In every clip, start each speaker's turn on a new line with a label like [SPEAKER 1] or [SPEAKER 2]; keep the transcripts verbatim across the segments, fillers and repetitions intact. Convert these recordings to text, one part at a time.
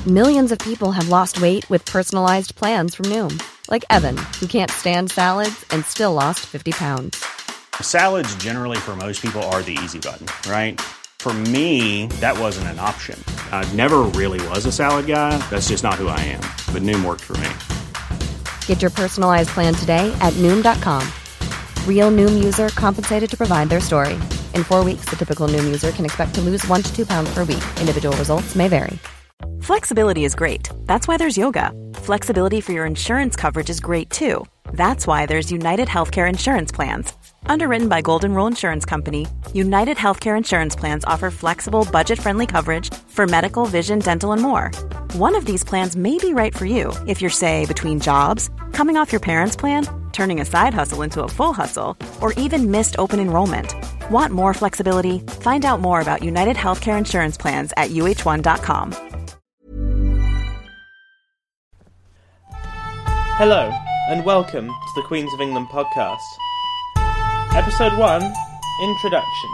[SPEAKER 1] Millions of people have lost weight with personalized plans from Noom. Like Evan, who can't stand salads and still lost fifty pounds.
[SPEAKER 2] Salads generally for most people are the easy button, right? For me, that wasn't an option. I never really was a salad guy. That's just not who I am. But Noom worked for me.
[SPEAKER 1] Get your personalized plan today at Noom dot com. Real Noom user compensated to provide their story. In four weeks, the typical Noom user can expect to lose one to two pounds per week. Individual results may vary.
[SPEAKER 3] Flexibility is great. That's why there's yoga. Flexibility for your insurance coverage is great too. That's why there's United Healthcare Insurance Plans. Underwritten by Golden Rule Insurance Company, United Healthcare Insurance Plans offer flexible, budget-friendly coverage for medical, vision, dental, and more. One of these plans may be right for you if you're, say, between jobs, coming off your parents' plan, turning a side hustle into a full hustle, or even missed open enrollment. Want more flexibility? Find out more about United Healthcare Insurance Plans at U H one dot com.
[SPEAKER 4] Hello, and welcome to the Queens of England podcast. Episode one, Introduction.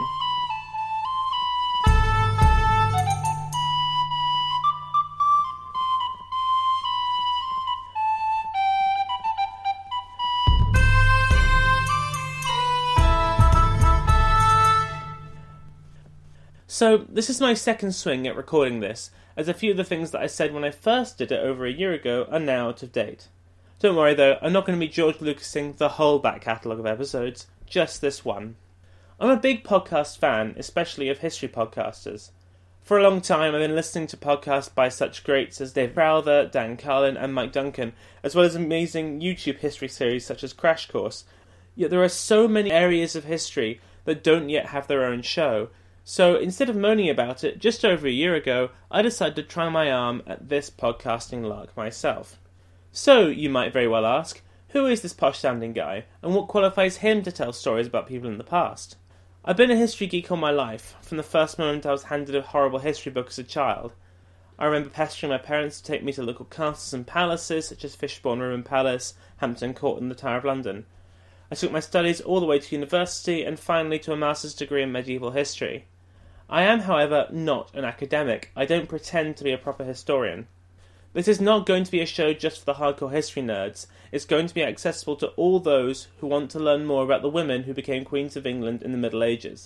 [SPEAKER 4] So, this is my second swing at recording this, as a few of the things that I said when I first did it over a year ago are now out of date. Don't worry though, I'm not going to be George Lucasing the whole back catalogue of episodes, just this one. I'm a big podcast fan, especially of history podcasters. For a long time I've been listening to podcasts by such greats as Dave Crowther, Dan Carlin and Mike Duncan, as well as amazing YouTube history series such as Crash Course. Yet there are so many areas of history that don't yet have their own show, so instead of moaning about it, just over a year ago, I decided to try my arm at this podcasting lark myself. So, you might very well ask, who is this posh-sounding guy, and what qualifies him to tell stories about people in the past? I've been a history geek all my life, from the first moment I was handed a horrible history book as a child. I remember pestering my parents to take me to local castles and palaces, such as Fishbourne Roman Palace, Hampton Court and the Tower of London. I took my studies all the way to university, and finally to a master's degree in medieval history. I am, however, not an academic. I don't pretend to be a proper historian. This is not going to be a show just for the hardcore history nerds. It's going to be accessible to all those who want to learn more about the women who became Queens of England in the Middle Ages.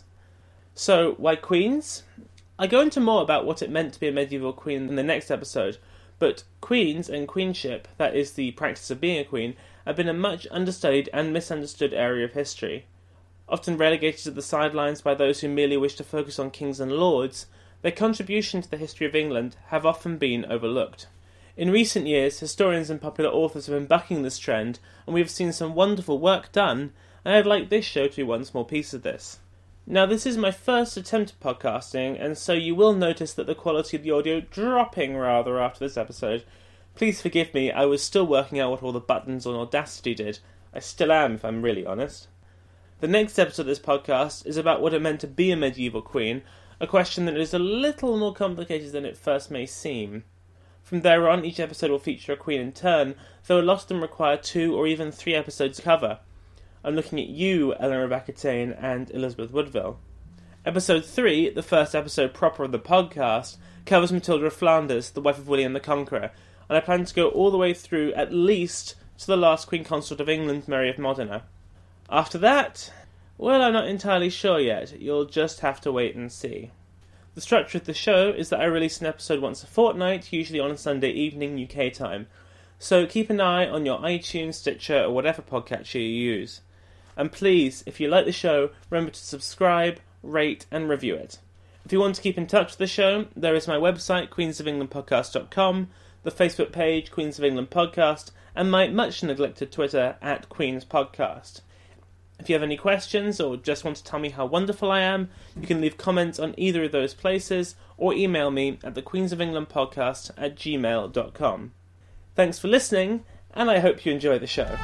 [SPEAKER 4] So, why queens? I go into more about what it meant to be a medieval queen in the next episode, but queens and queenship, that is the practice of being a queen, have been a much understudied and misunderstood area of history. Often relegated to the sidelines by those who merely wish to focus on kings and lords, their contribution to the history of England have often been overlooked. In recent years, historians and popular authors have been bucking this trend, and we have seen some wonderful work done, and I'd like this show to be one small piece of this. Now, this is my first attempt at podcasting, and so you will notice that the quality of the audio dropping rather after this episode. Please forgive me, I was still working out what all the buttons on Audacity did. I still am, if I'm really honest. The next episode of this podcast is about what it meant to be a medieval queen, a question that is a little more complicated than it first may seem. From there on, each episode will feature a queen in turn, though a lot of them require two or even three episodes to cover. I'm looking at you, Eleanor Bacatane and Elizabeth Woodville. Episode three, the first episode proper of the podcast, covers Matilda of Flanders, the wife of William the Conqueror, and I plan to go all the way through at least to the last Queen Consort of England, Mary of Modena. After that, well, I'm not entirely sure yet. You'll just have to wait and see. The structure of the show is that I release an episode once a fortnight, usually on a Sunday evening U K time. So keep an eye on your iTunes, Stitcher, or whatever podcatcher you use. And please, if you like the show, remember to subscribe, rate, and review it. If you want to keep in touch with the show, there is my website, queens of england podcast dot com, the Facebook page, Queens of England Podcast, and my much-neglected Twitter, at Queens Podcast. If you have any questions or just want to tell me how wonderful I am, you can leave comments on either of those places or email me at the Queens of England Podcast at gmail dot com. Thanks for listening, and I hope you enjoy the show.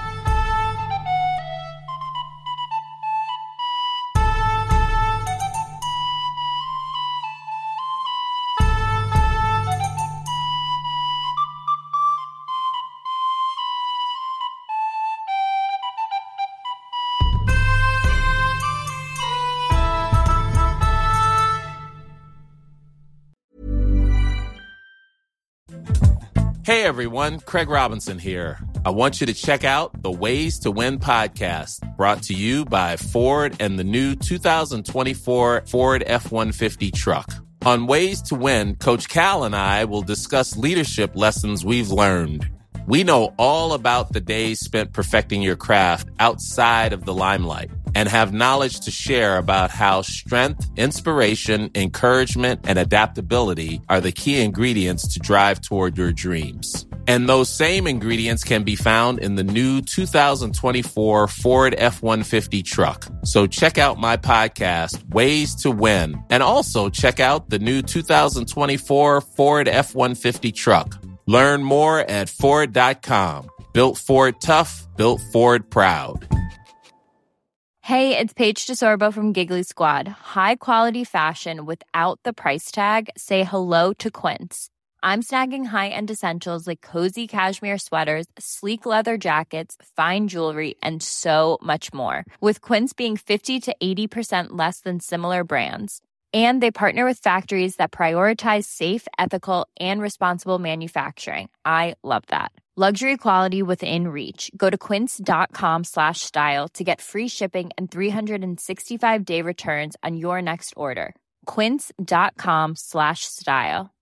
[SPEAKER 5] Hey everyone, Craig Robinson here. I want you to check out the Ways to Win podcast, brought to you by Ford and the new two thousand twenty-four Ford F one fifty truck. On Ways to Win, Coach Cal and I will discuss leadership lessons we've learned. We know all about the days spent perfecting your craft outside of the limelight and have knowledge to share about how strength, inspiration, encouragement, and adaptability are the key ingredients to drive toward your dreams. And those same ingredients can be found in the new two thousand twenty-four Ford F one fifty truck. So check out my podcast, Ways to Win, and also check out the new two thousand twenty-four Ford F one fifty truck. Learn more at Ford dot com. Built Ford tough, built Ford proud.
[SPEAKER 6] Hey, it's Paige DeSorbo from Giggly Squad. High quality fashion without the price tag. Say hello to Quince. I'm snagging high-end essentials like cozy cashmere sweaters, sleek leather jackets, fine jewelry, and so much more. With Quince being fifty to eighty percent less than similar brands. And they partner with factories that prioritize safe, ethical, and responsible manufacturing. I love that. Luxury quality within reach. Go to quince.com slash style to get free shipping and three sixty-five day returns on your next order. Quince.com slash style.